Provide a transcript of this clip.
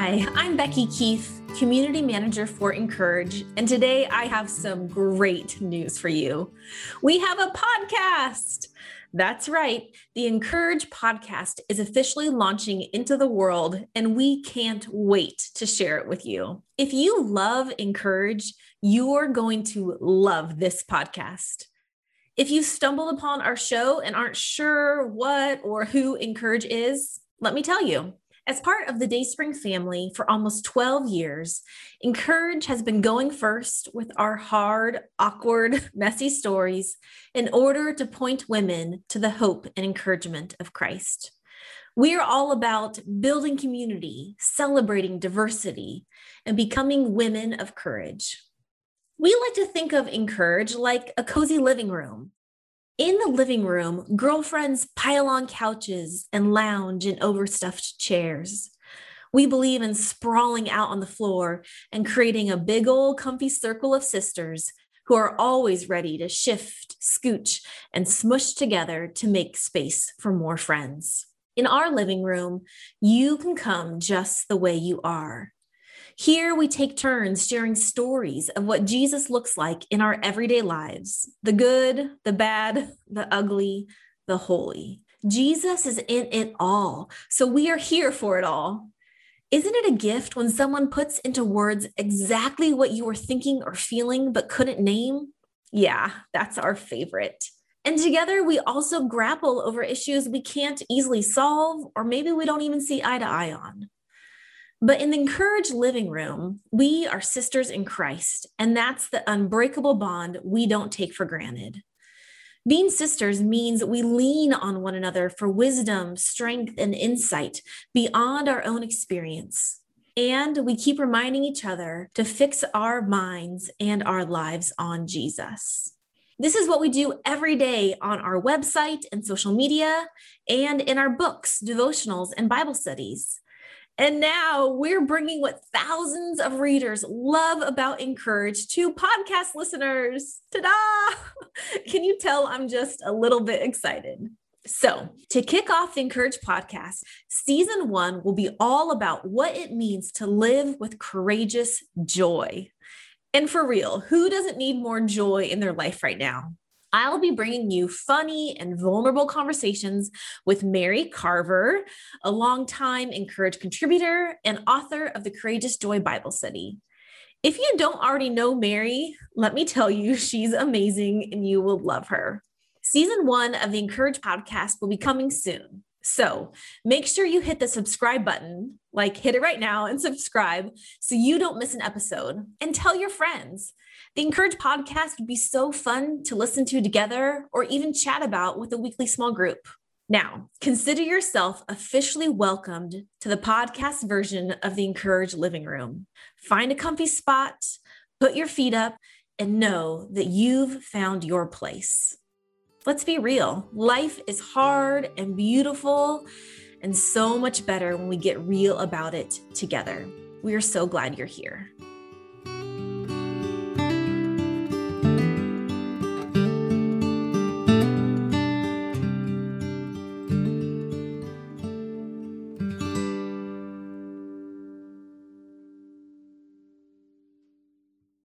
Hi, I'm Becky Keith, Community Manager for Encourage, and today I have some great news for you. We have a podcast. That's right. The Encourage podcast is officially launching into the world, and we can't wait to share it with you. If you love Encourage, you're going to love this podcast. If you stumbled upon our show and aren't sure what or who Encourage is, let me tell you. As part of the Dayspring family for almost 12 years, Encourage has been going first with our hard, awkward, messy stories in order to point women to the hope and encouragement of Christ. We are all about building community, celebrating diversity, and becoming women of courage. We like to think of Encourage like a cozy living room. In the living room, girlfriends pile on couches and lounge in overstuffed chairs. We believe in sprawling out on the floor and creating a big old comfy circle of sisters who are always ready to shift, scooch, and smush together to make space for more friends. In our living room, you can come just the way you are. Here we take turns sharing stories of what Jesus looks like in our everyday lives, the good, the bad, the ugly, the holy. Jesus is in it all, so we are here for it all. Isn't it a gift when someone puts into words exactly what you were thinking or feeling but couldn't name? Yeah, that's our favorite. And together we also grapple over issues we can't easily solve, or maybe we don't even see eye to eye on. But in the Encourage living room, we are sisters in Christ, and that's the unbreakable bond we don't take for granted. Being sisters means we lean on one another for wisdom, strength, and insight beyond our own experience. And we keep reminding each other to fix our minds and our lives on Jesus. This is what we do every day on our website and social media, and in our books, devotionals, and Bible studies. And now we're bringing what thousands of readers love about Encourage to podcast listeners. Ta-da! Can you tell I'm just a little bit excited? So to kick off the Encourage podcast, season 1 will be all about what it means to live with courageous joy. And for real, who doesn't need more joy in their life right now? I'll be bringing you funny and vulnerable conversations with Mary Carver, a longtime Encourage contributor and author of the Courageous Joy Bible Study. If you don't already know Mary, let me tell you, she's amazing and you will love her. Season 1 of the Encourage podcast will be coming soon. So make sure you hit the subscribe button, like hit it right now and subscribe so you don't miss an episode, and tell your friends. The Encourage podcast would be so fun to listen to together or even chat about with a weekly small group. Now, consider yourself officially welcomed to the podcast version of the Encourage living room. Find a comfy spot, put your feet up, and know that you've found your place. Let's be real. Life is hard and beautiful and so much better when we get real about it together. We are so glad you're here.